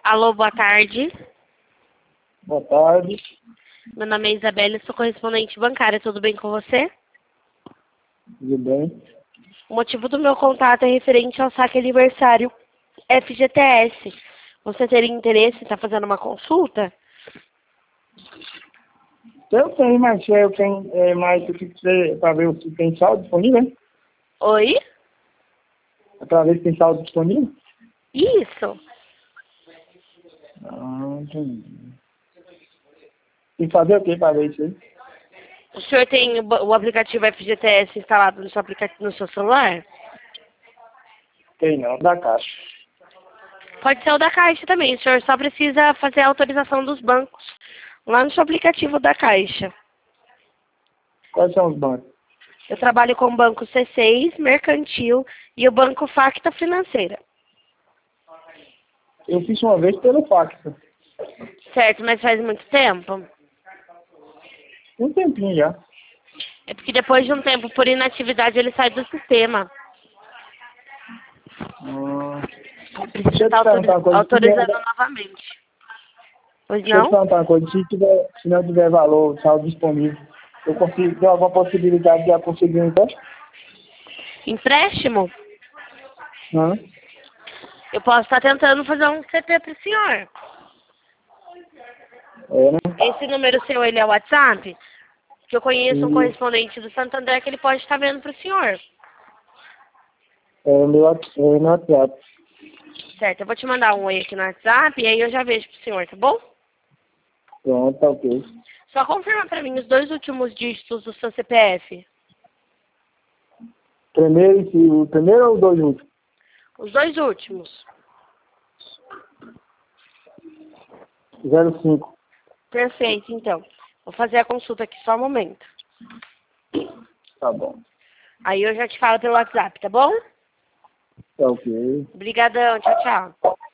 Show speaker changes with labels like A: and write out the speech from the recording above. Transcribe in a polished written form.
A: Alô, boa tarde.
B: Boa tarde.
A: Meu nome é Isabela, sou correspondente bancária. Tudo bem com você?
B: Tudo bem?
A: O motivo do meu contato é referente ao saque aniversário FGTS. Você teria interesse em estar fazendo uma consulta?
B: Eu tenho, mas eu tenho mais o que para ver se tem saldo disponível, hein?
A: Oi?
B: Para ver se tem saldo disponível?
A: Isso.
B: Entendi. E fazer o que para ver isso aí?
A: O senhor tem o aplicativo FGTS instalado no no seu celular?
B: Tem não, da Caixa.
A: Pode ser o da Caixa também. O senhor só precisa fazer a autorização dos bancos lá no seu aplicativo da Caixa.
B: Quais são os bancos?
A: Eu trabalho com o Banco C6, Mercantil e o Banco Facta Financeira.
B: Eu fiz uma vez pelo fax.
A: Certo, mas faz muito tempo?
B: Um tempinho já.
A: É porque depois de um tempo, por inatividade, ele sai do sistema.
B: Deixa
A: Precisa
B: eu te
A: estar
B: perguntar uma coisa.
A: autorizando novamente. Pois
B: Deixa eu te
A: não?
B: perguntar uma coisa. Se não tiver valor, saldo disponível, eu consigo ter alguma possibilidade de eu conseguir um empréstimo?
A: Empréstimo?
B: Hã?
A: Eu posso estar tentando fazer um CP para o senhor.
B: É, né?
A: Esse número seu, ele é o WhatsApp? Que eu conheço um
B: E
A: correspondente do Santo André que ele pode estar vendo para o senhor.
B: meu WhatsApp.
A: Certo, eu vou te mandar um oi aqui no WhatsApp e aí eu já vejo pro senhor, tá bom?
B: Pronto, tá ok.
A: Só confirma pra mim os 2 últimos dígitos do seu CPF.
B: O primeiro ou os dois últimos?
A: Os 2 últimos.
B: 05.
A: Perfeito, então. Vou fazer a consulta aqui só um momento.
B: Tá bom.
A: Aí eu já te falo pelo WhatsApp, tá bom?
B: Tá ok.
A: Obrigadão, tchau, tchau.